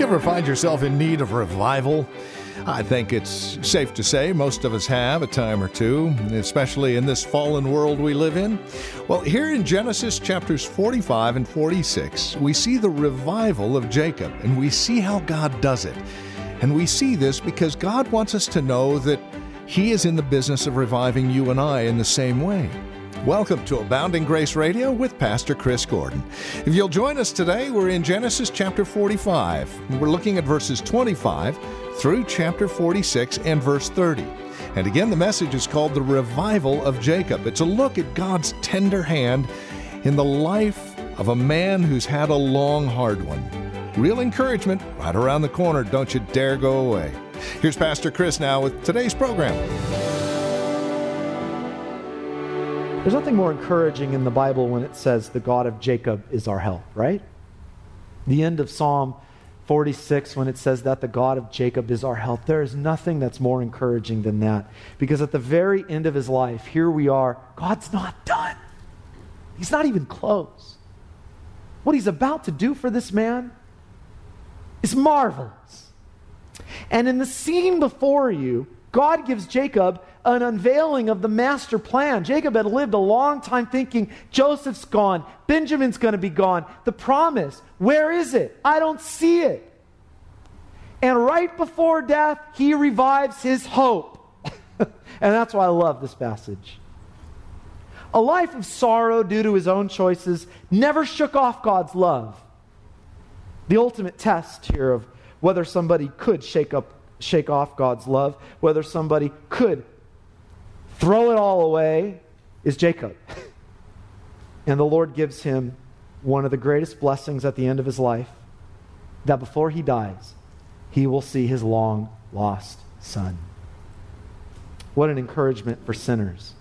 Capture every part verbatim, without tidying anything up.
You ever find yourself in need of revival? I think it's safe to say most of us have a time or two, especially in this fallen world we live in. Well, here in Genesis chapters forty-five and forty-six, we see the revival of Jacob, and we see how God does it. And we see this because God wants us to know that He is in the business of reviving you and I in the same way. Welcome to Abounding Grace Radio with Pastor Chris Gordon. If you'll join us today, we're in Genesis chapter forty-five. We're looking at verses twenty-five through chapter forty-six and verse thirty. And again, the message is called The Revival of Jacob. It's a look at God's tender hand in the life of a man who's had a long, hard one. Real encouragement right around the corner. Don't you dare go away. Here's Pastor Chris now with today's program. There's nothing more encouraging in the Bible when it says the God of Jacob is our help, right? The end of Psalm forty-six, when it says that the God of Jacob is our help, there is nothing that's more encouraging than that. Because at the very end of his life, here we are, God's not done. He's not even close. What he's about to do for this man is marvelous. And in the scene before you, God gives Jacob an unveiling of the master plan. Jacob had lived a long time thinking, Joseph's gone, Benjamin's going to be gone. The promise, where is it? I don't see it. And right before death, he revives his hope. And that's why I love this passage. A life of sorrow due to his own choices never shook off God's love. The ultimate test here of whether somebody could shake up, shake off God's love, whether somebody could throw it all away, is Jacob. And the Lord gives him one of the greatest blessings at the end of his life, that before he dies, he will see his long-lost son. What an encouragement for sinners.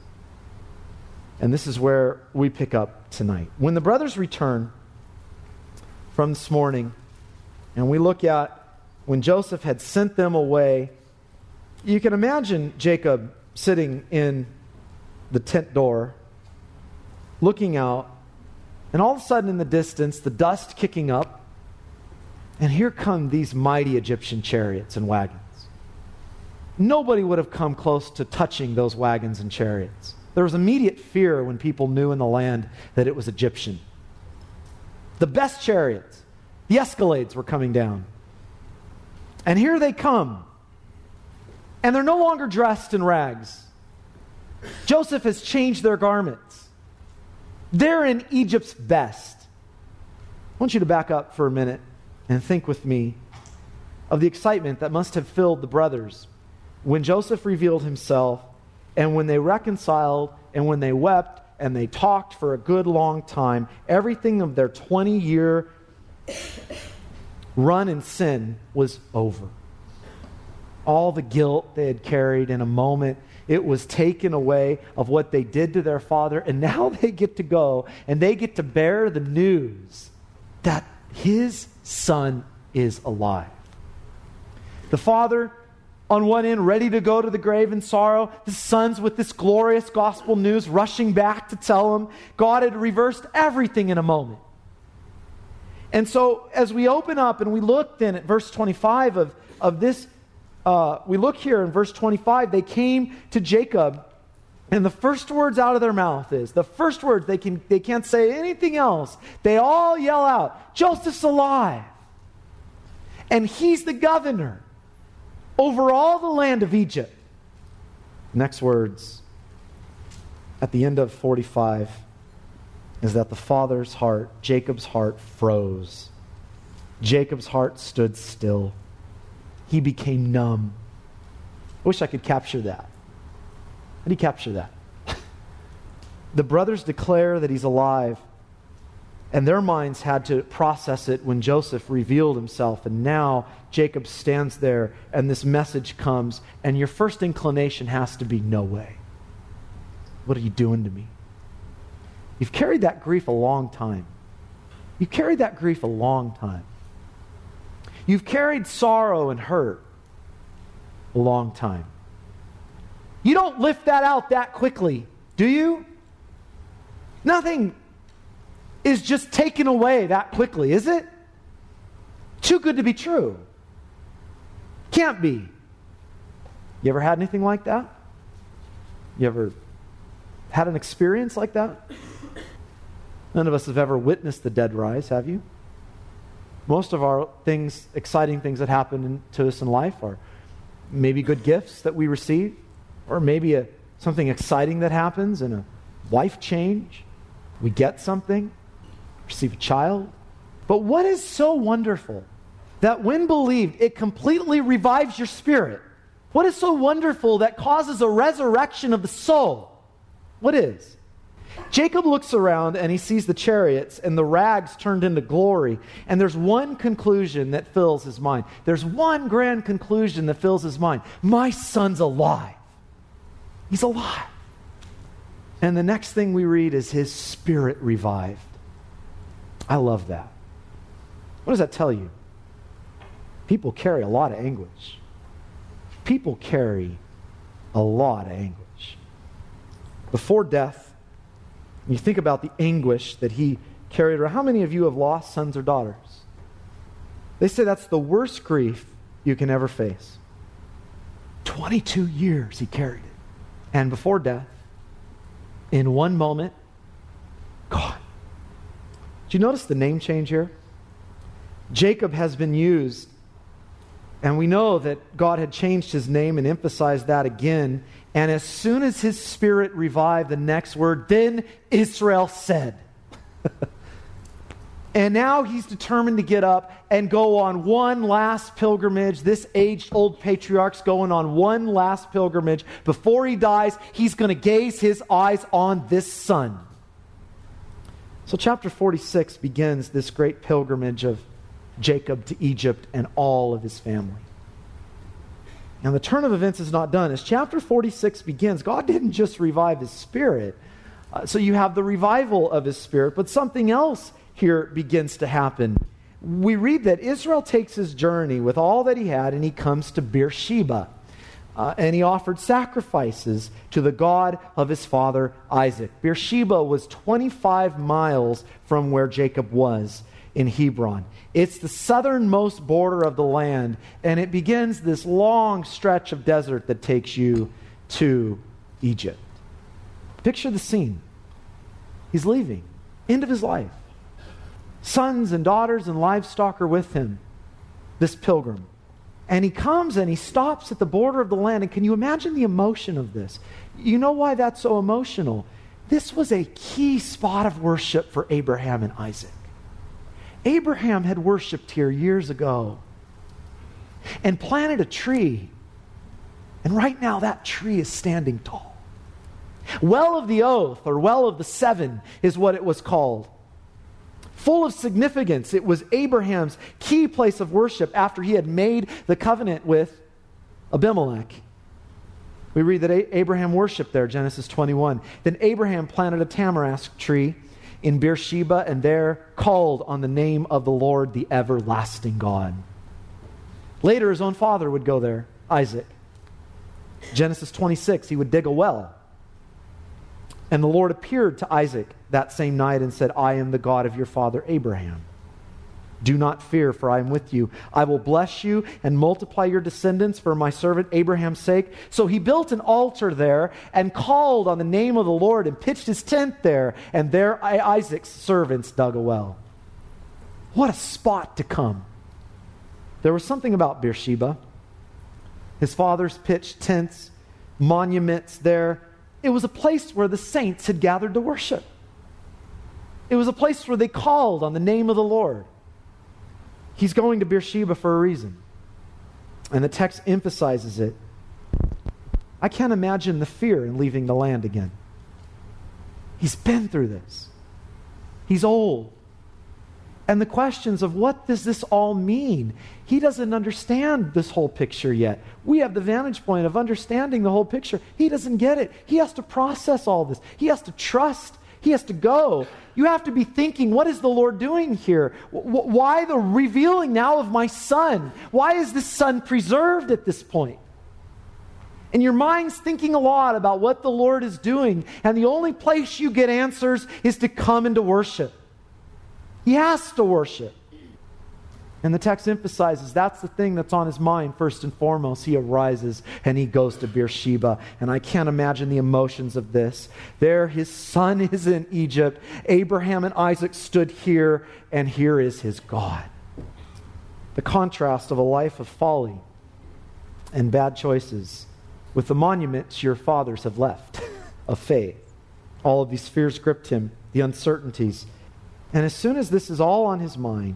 And this is where we pick up tonight. When the brothers return from this morning, and we look at when Joseph had sent them away, you can imagine Jacob sitting in the tent door, looking out, and all of a sudden in the distance, the dust kicking up, and here come these mighty Egyptian chariots and wagons. Nobody would have come close to touching those wagons and chariots. There was immediate fear when people knew in the land that it was Egyptian. The best chariots, the Escalades, were coming down. And here they come. And they're no longer dressed in rags. Joseph has changed their garments. They're in Egypt's best. I want you to back up for a minute and think with me of the excitement that must have filled the brothers when Joseph revealed himself, and when they reconciled, and when they wept, and they talked for a good long time. Everything of their twenty-year run in sin was over. All the guilt they had carried, in a moment, it was taken away of what they did to their father, and now they get to go and they get to bear the news that his son is alive. The father, on one end, ready to go to the grave in sorrow. The sons with this glorious gospel news rushing back to tell him God had reversed everything in a moment. And so as we open up and we look then at verse twenty-five of, of this, uh, we look here in verse twenty-five, they came to Jacob, and the first words out of their mouth is, the first words, they, can, they can't say anything else. They all yell out, Joseph's alive. And he's the governor over all the land of Egypt. Next words, at the end of forty-five, is that the father's heart, Jacob's heart, froze. Jacob's heart stood still. He became numb. I wish I could capture that. How do you capture that? The brothers declare that he's alive, and their minds had to process it when Joseph revealed himself, and now Jacob stands there, and this message comes, and your first inclination has to be, no way. What are you doing to me? You've carried that grief a long time. You've carried that grief a long time. You've carried sorrow and hurt a long time. You don't lift that out that quickly, do you? Nothing is just taken away that quickly, is it? too good to be true. Can't be. You ever had anything like that? You ever had an experience like that? None of us have ever witnessed the dead rise, have you? Most of our things, exciting things that happen in, to us in life are maybe good gifts that we receive, or maybe a, something exciting that happens in a life change. We get something, receive a child. But what is so wonderful that when believed, it completely revives your spirit? What is so wonderful that causes a resurrection of the soul? What is? Jacob looks around and he sees the chariots and the rags turned into glory. And there's one conclusion that fills his mind. There's one grand conclusion that fills his mind. My son's alive. He's alive. And the next thing we read is his spirit revived. I love that. What does that tell you? People carry a lot of anguish. People carry a lot of anguish. Before death, you think about the anguish that he carried around. How many of you have lost sons or daughters? They say that's the worst grief you can ever face. twenty-two years he carried it. And before death, in one moment, gone. Do you notice the name change here? Jacob has been used, and we know that God had changed his name and emphasized that again. And as soon as his spirit revived, the next word, then Israel said. And now he's determined to get up and go on one last pilgrimage. This aged-old patriarch's going on one last pilgrimage. Before he dies, he's going to gaze his eyes on this son. So chapter forty-six begins this great pilgrimage of Jacob to Egypt and all of his family. Now the turn of events is not done. As chapter forty-six begins, God didn't just revive his spirit. Uh, so you have the revival of his spirit, but something else here begins to happen. We read that Israel takes his journey with all that he had, and he comes to Beersheba. Uh, and he offered sacrifices to the God of his father Isaac. Beersheba was twenty-five miles from where Jacob was in Hebron. It's the southernmost border of the land, and it begins this long stretch of desert that takes you to Egypt. Picture the scene. He's leaving. End of his life. Sons and daughters and livestock are with him, this pilgrim. And he comes and he stops at the border of the land. And can you imagine the emotion of this? You know why that's so emotional? This was a key spot of worship for Abraham and Isaac. Abraham had worshipped here years ago and planted a tree. And right now that tree is standing tall. Well of the Oath, or Well of the Seven, is what it was called. Full of significance. It was Abraham's key place of worship after he had made the covenant with Abimelech. We read that Abraham worshipped there, Genesis twenty-one. Then Abraham planted a tamarisk tree in Beersheba, and there called on the name of the Lord, the everlasting God. Later, his own father would go there, Isaac. Genesis twenty-six, he would dig a well. And the Lord appeared to Isaac that same night and said, I am the God of your father Abraham. Do not fear, for I am with you. I will bless you and multiply your descendants for my servant Abraham's sake. So he built an altar there and called on the name of the Lord and pitched his tent there. And there Isaac's servants dug a well. What a spot to come. There was something about Beersheba. His fathers pitched tents, monuments there. It was a place where the saints had gathered to worship. It was a place where they called on the name of the Lord. He's going to Beersheba for a reason. And the text emphasizes it. I can't imagine the fear in leaving the land again. He's been through this. He's old. And the questions of what does this all mean? He doesn't understand this whole picture yet. We have the vantage point of understanding the whole picture. He doesn't get it. He has to process all this. He has to trust. He has to go. You have to be thinking, what is the Lord doing here? W- why the revealing now of my son? Why is this son preserved at this point? And your mind's thinking a lot about what the Lord is doing. And the only place you get answers is to come into worship. He has to worship. And the text emphasizes that's the thing that's on his mind first and foremost. He arises and he goes to Beersheba. And I can't imagine the emotions of this. There his son is in Egypt. Abraham and Isaac stood here, and here is his God. The contrast of a life of folly and bad choices with the monuments your fathers have left of faith. All of these fears gripped him, the uncertainties. And as soon as this is all on his mind,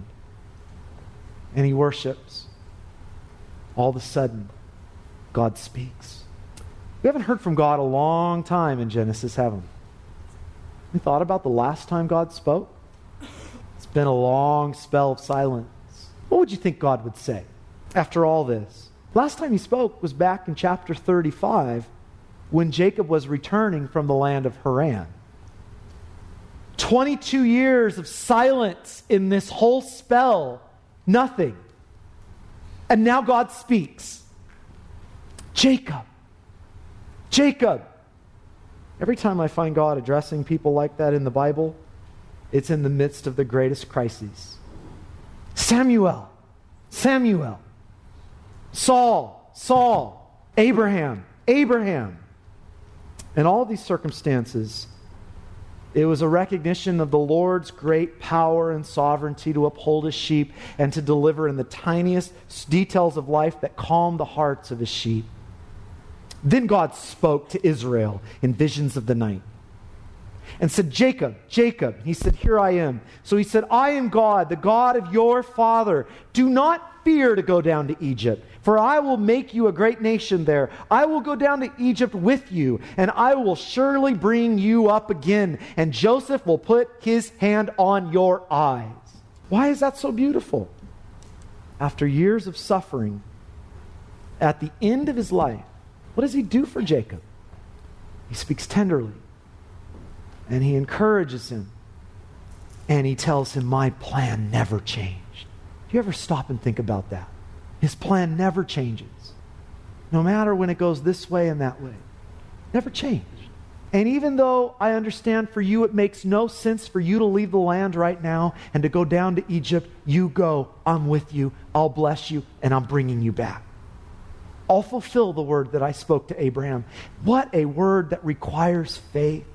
and he worships, all of a sudden, God speaks. We haven't heard from God a long time in Genesis, have we? We thought about the last time God spoke? It's been a long spell of silence. What would you think God would say after all this? Last time he spoke was back in chapter thirty-five when Jacob was returning from the land of Haran. twenty-two years of silence in this whole spell. Nothing. And now God speaks. Jacob. Jacob. Every time I find God addressing people like that in the Bible, it's in the midst of the greatest crises. Samuel. Samuel. Saul. Saul. Abraham. Abraham. In all these circumstances, it was a recognition of the Lord's great power and sovereignty to uphold his sheep and to deliver in the tiniest details of life that calmed the hearts of his sheep. Then God spoke to Israel in visions of the night and said, Jacob, Jacob. He said, here I am. So he said, I am God, the God of your father. Do not fear to go down to Egypt, for I will make you a great nation there. I will go down to Egypt with you, and I will surely bring you up again, and Joseph will put his hand on your eyes. Why is that so beautiful? After years of suffering, at the end of his life, what does he do for Jacob? He speaks tenderly, and he encourages him, and he tells him, my plan never changed. Do you ever stop and think about that? His plan never changes. No matter when it goes this way and that way. Never changed. And even though I understand for you it makes no sense for you to leave the land right now and to go down to Egypt, you go. I'm with you. I'll bless you, and I'm bringing you back. I'll fulfill the word that I spoke to Abraham. What a word that requires faith.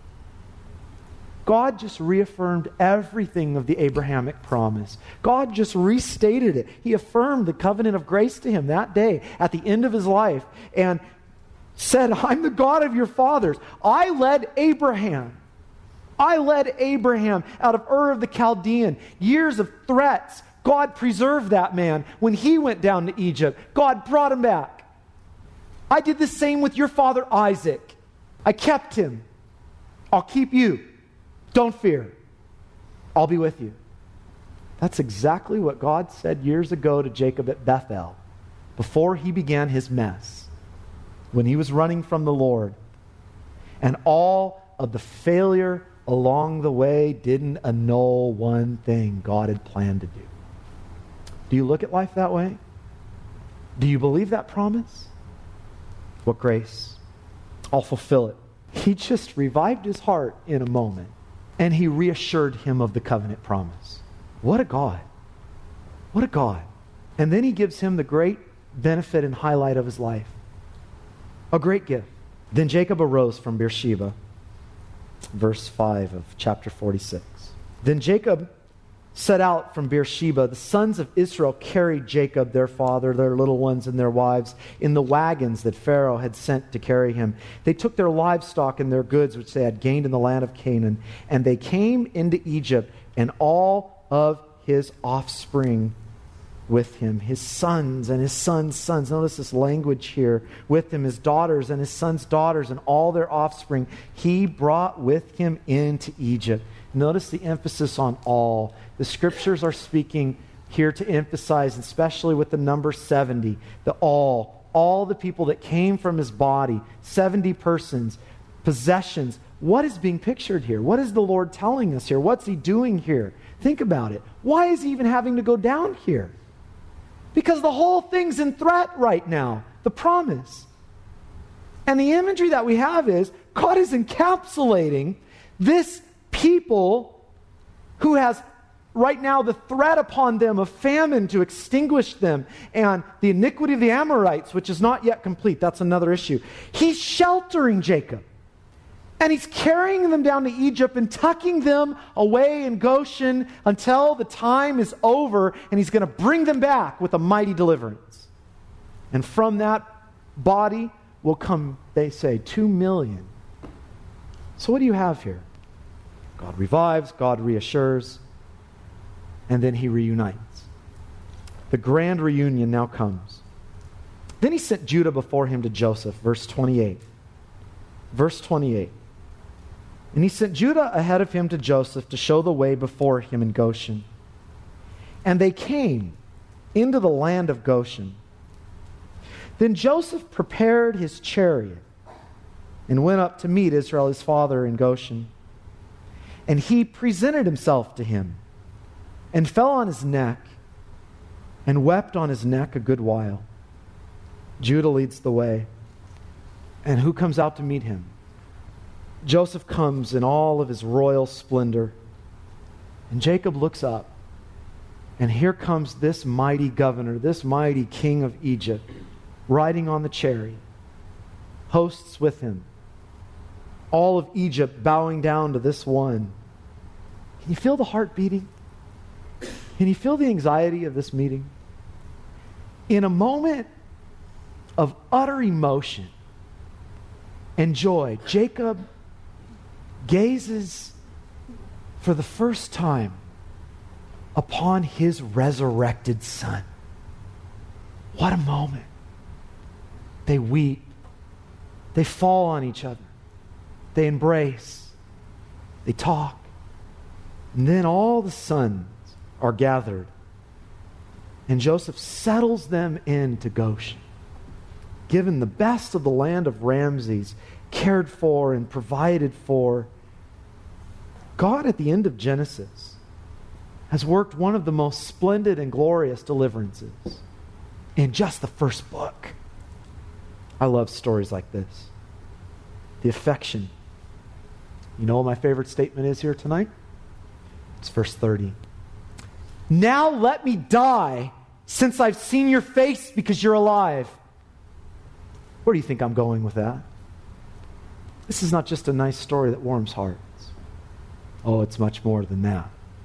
God just reaffirmed everything of the Abrahamic promise. God just restated it. He affirmed the covenant of grace to him that day at the end of his life and said, I'm the God of your fathers. I led Abraham. I led Abraham out of Ur of the Chaldean. Years of threats. God preserved that man. When he went down to Egypt, God brought him back. I did the same with your father Isaac. I kept him. I'll keep you. Don't fear. I'll be with you. That's exactly what God said years ago to Jacob at Bethel before he began his mess, when he was running from the Lord. And all of the failure along the way didn't annul one thing God had planned to do. Do you look at life that way? Do you believe that promise? What grace. I'll fulfill it. He just revived his heart in a moment. And he reassured him of the covenant promise. What a God. What a God. And then he gives him the great benefit and highlight of his life. A great gift. Then Jacob arose from Beersheba. Verse five of chapter forty-six. Then Jacob set out from Beersheba. The sons of Israel carried Jacob, their father, their little ones, and their wives in the wagons that Pharaoh had sent to carry him. They took their livestock and their goods, which they had gained in the land of Canaan, and they came into Egypt, and all of his offspring with him, his sons and his sons' sons. Notice this language here. With him, his daughters and his sons' daughters, and all their offspring, he brought with him into Egypt. Notice the emphasis on all. The scriptures are speaking here to emphasize, especially with the number seventy, the all. All the people that came from his body, seventy persons, possessions. What is being pictured here? What is the Lord telling us here? What's he doing here? Think about it. Why is he even having to go down here? Because the whole thing's in threat right now. The promise. And the imagery that we have is God is encapsulating this people who has right now the threat upon them of famine to extinguish them and the iniquity of the Amorites, which is not yet complete. That's another issue. He's sheltering Jacob. And he's carrying them down to Egypt and tucking them away in Goshen until the time is over, and he's going to bring them back with a mighty deliverance. And from that body will come, they say, two million. So what do you have here? God revives, God reassures, and then he reunites. The grand reunion now comes. Then he sent Judah before him to Joseph, verse twenty-eight. Verse twenty-eight. And he sent Judah ahead of him to Joseph to show the way before him in Goshen. And they came into the land of Goshen. Then Joseph prepared his chariot and went up to meet Israel his father in Goshen. And he presented himself to him and fell on his neck and wept on his neck a good while. Judah leads the way. And who comes out to meet him? Joseph comes in all of his royal splendor. And Jacob looks up. And here comes this mighty governor, this mighty king of Egypt, riding on the chariot. Hosts with him. All of Egypt bowing down to this one. Can you feel the heart beating? Can you feel the anxiety of this meeting? In a moment of utter emotion and joy, Jacob gazes for the first time upon his resurrected son. What a moment. They weep. They fall on each other. They embrace. They talk. And then all the sons are gathered. And Joseph settles them into Goshen, given the best of the land of Ramses, cared for and provided for. God, at the end of Genesis, has worked one of the most splendid and glorious deliverances in just the first book. I love stories like this. The affection. You know what my favorite statement is here tonight? It's verse thirty. Now let me die, since I've seen your face because you're alive. Where do you think I'm going with that? This is not just a nice story that warms hearts. Oh, it's much more than that.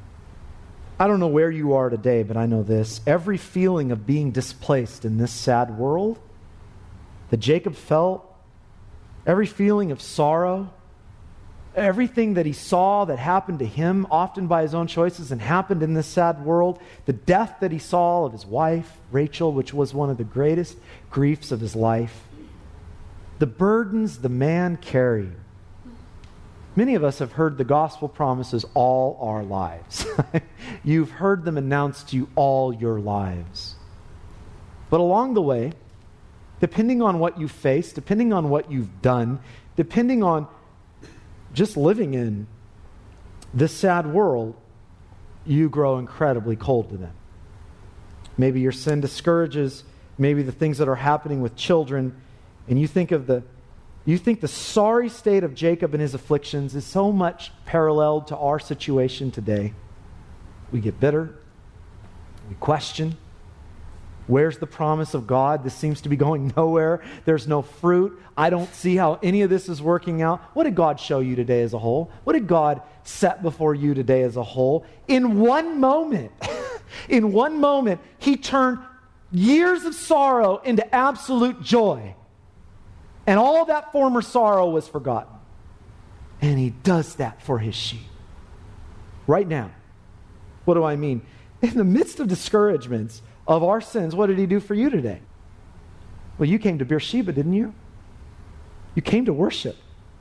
I don't know where you are today, but I know this. Every feeling of being displaced in this sad world that Jacob felt, every feeling of sorrow, everything that he saw that happened to him, often by his own choices, and happened in this sad world, the death that he saw of his wife, Rachel, which was one of the greatest griefs of his life, the burdens the man carried. Many of us have heard the gospel promises all our lives. You've heard them announced to you all your lives. But along the way, depending on what you face, depending on what you've done, depending on just living in this sad world, you grow incredibly cold to them. Maybe your sin discourages, maybe the things that are happening with children, and you think of the you think the sorry state of Jacob and his afflictions is so much paralleled to our situation today. We get bitter. We question. Where's the promise of God? This seems to be going nowhere. There's no fruit. I don't see how any of this is working out. What did God show you today as a whole? What did God set before you today as a whole? In one moment, in one moment, he turned years of sorrow into absolute joy. And all that former sorrow was forgotten. And he does that for his sheep. Right now. What do I mean? In the midst of discouragements of our sins, what did he do for you today? Well, you came to Beersheba, didn't you? You came to worship.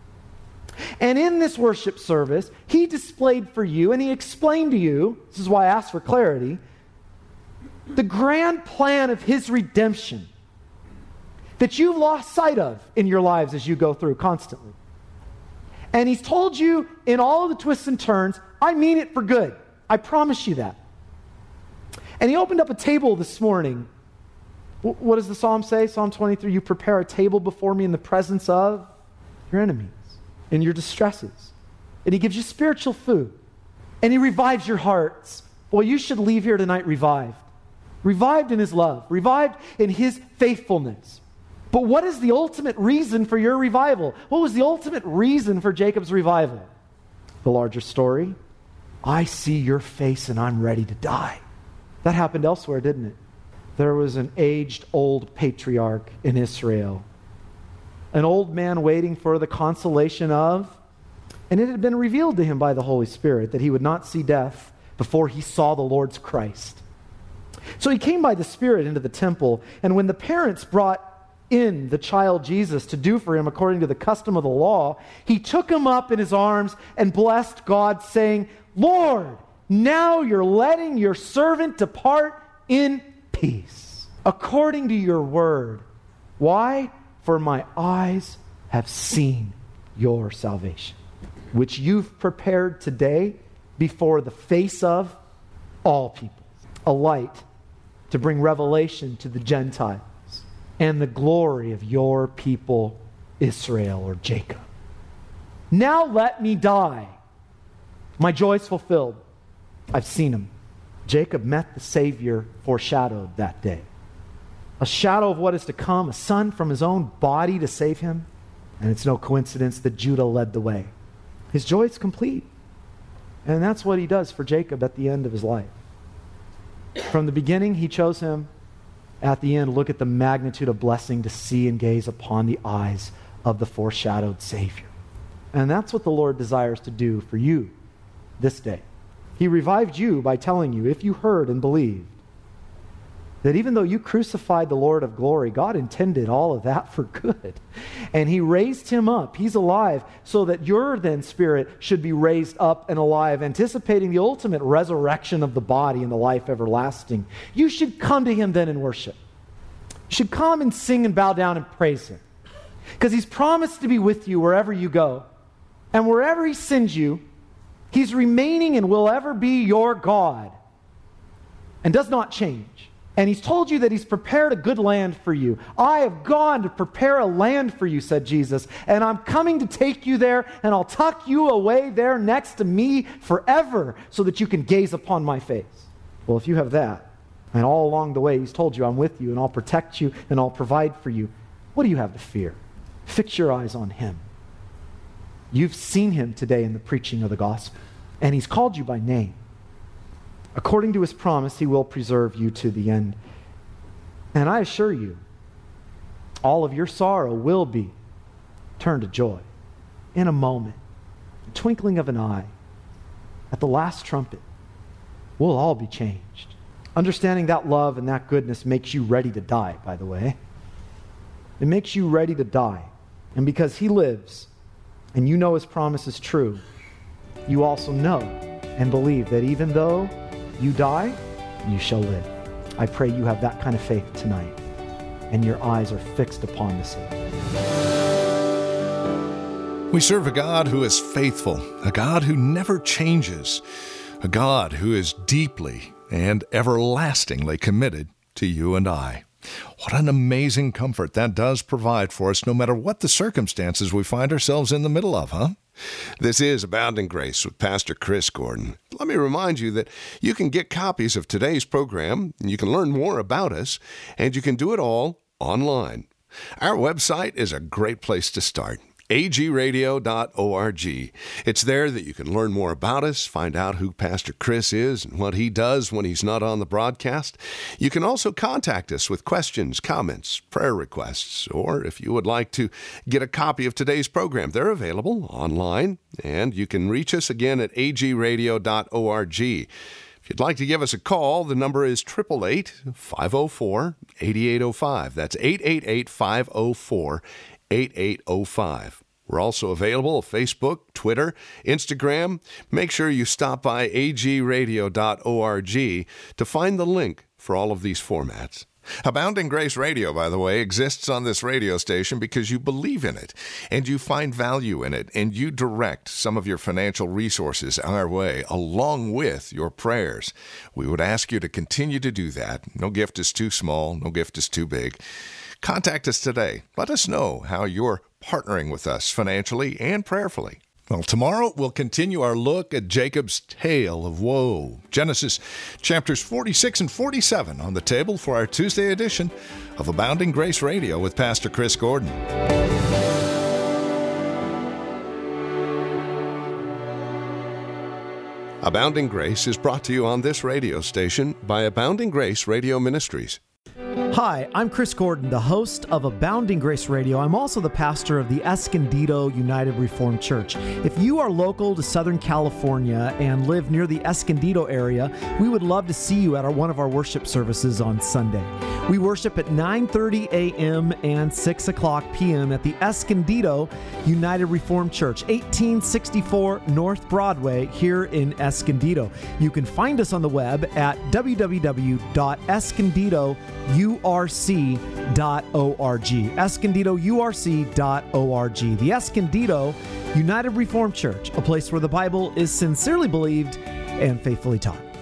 And in this worship service, he displayed for you, and he explained to you, this is why I asked for clarity, the grand plan of his redemption that you've lost sight of in your lives as you go through constantly. And he's told you in all of the twists and turns, I mean it for good. I promise you that. And he opened up a table this morning. What does the psalm say? Psalm twenty-three, you prepare a table before me in the presence of your enemies, in your distresses. And he gives you spiritual food. And he revives your hearts Well, you should leave here tonight revived. Revived in his love. Revived in his faithfulness. But what is the ultimate reason for your revival? What was the ultimate reason for Jacob's revival? The larger story. I see your face and I'm ready to die. That happened elsewhere, didn't it? There was an aged old patriarch in Israel. An old man waiting for the consolation of, and it had been revealed to him by the Holy Spirit that he would not see death before he saw the Lord's Christ. So he came by the Spirit into the temple, and when the parents brought in the child Jesus to do for him according to the custom of the law, he took him up in his arms and blessed God, saying, Lord, now you're letting your servant depart in peace, according to your word. Why? For my eyes have seen your salvation, which you've prepared today before the face of all people, a light to bring revelation to the Gentiles and the glory of your people, Israel or Jacob. Now let me die. My joy is fulfilled. I've seen him. Jacob met the Savior foreshadowed that day. A shadow of what is to come, a son from his own body to save him. And it's no coincidence that Judah led the way. His joy is complete. And that's what he does for Jacob at the end of his life. From the beginning, he chose him. At the end, look at the magnitude of blessing to see and gaze upon the eyes of the foreshadowed Savior. And that's what the Lord desires to do for you this day. He revived you by telling you, if you heard and believed, that even though you crucified the Lord of glory, God intended all of that for good. And he raised him up. He's alive so that your then spirit should be raised up and alive, anticipating the ultimate resurrection of the body and the life everlasting. You should come to him then in worship. You should come and sing and bow down and praise him. Because he's promised to be with you wherever you go. And wherever he sends you, he's remaining and will ever be your God and does not change. And he's told you that he's prepared a good land for you. I have gone to prepare a land for you, said Jesus, and I'm coming to take you there, and I'll tuck you away there next to me forever so that you can gaze upon my face. Well, if you have that, and all along the way he's told you, I'm with you, and I'll protect you, and I'll provide for you, what do you have to fear? Fix your eyes on him. You've seen him today in the preaching of the gospel, and he's called you by name. According to his promise, he will preserve you to the end. And I assure you, all of your sorrow will be turned to joy in a moment, the twinkling of an eye, at the last trumpet. We'll all be changed. Understanding that love and that goodness makes you ready to die, by the way. It makes you ready to die. And because he lives, and you know his promise is true, you also know and believe that even though you die, you shall live. I pray you have that kind of faith tonight, and your eyes are fixed upon the Savior. We serve a God who is faithful, a God who never changes, a God who is deeply and everlastingly committed to you and I. What an amazing comfort that does provide for us, no matter what the circumstances we find ourselves in the middle of, huh? This is Abounding Grace with Pastor Chris Gordon. Let me remind you that you can get copies of today's program, and you can learn more about us, and you can do it all online. Our website is a great place to start. a g radio dot org. It's there that you can learn more about us, find out who Pastor Chris is and what he does when he's not on the broadcast. You can also contact us with questions, comments, prayer requests, or if you would like to get a copy of today's program, they're available online, and you can reach us again at a g radio dot org. If you'd like to give us a call, the number is eight eight eight, five oh four, eight eight oh five. That's eight eight eight, five oh four, eight eight oh five. We're also available on Facebook, Twitter, Instagram. Make sure you stop by a g radio dot org to find the link for all of these formats. Abounding Grace Radio, by the way, exists on this radio station because you believe in it, and you find value in it, and you direct some of your financial resources our way, along with your prayers. We would ask you to continue to do that. No gift is too small, no gift is too big. Contact us today. Let us know how you're partnering with us financially and prayerfully. Well, tomorrow we'll continue our look at Jacob's tale of woe. Genesis chapters forty-six and forty-seven on the table for our Tuesday edition of Abounding Grace Radio with Pastor Chris Gordon. Abounding Grace is brought to you on this radio station by Abounding Grace Radio Ministries. Hi, I'm Chris Gordon, the host of Abounding Grace Radio. I'm also the pastor of the Escondido United Reformed Church. If you are local to Southern California and live near the Escondido area, we would love to see you at our, one of our worship services on Sunday. We worship at nine thirty a.m. and six o'clock p.m. at the Escondido United Reformed Church, eighteen sixty-four North Broadway here in Escondido. You can find us on the web at w w w dot escondido u r c dot org. escondido u r c dot org. The Escondido United Reformed Church, a place where the Bible is sincerely believed and faithfully taught.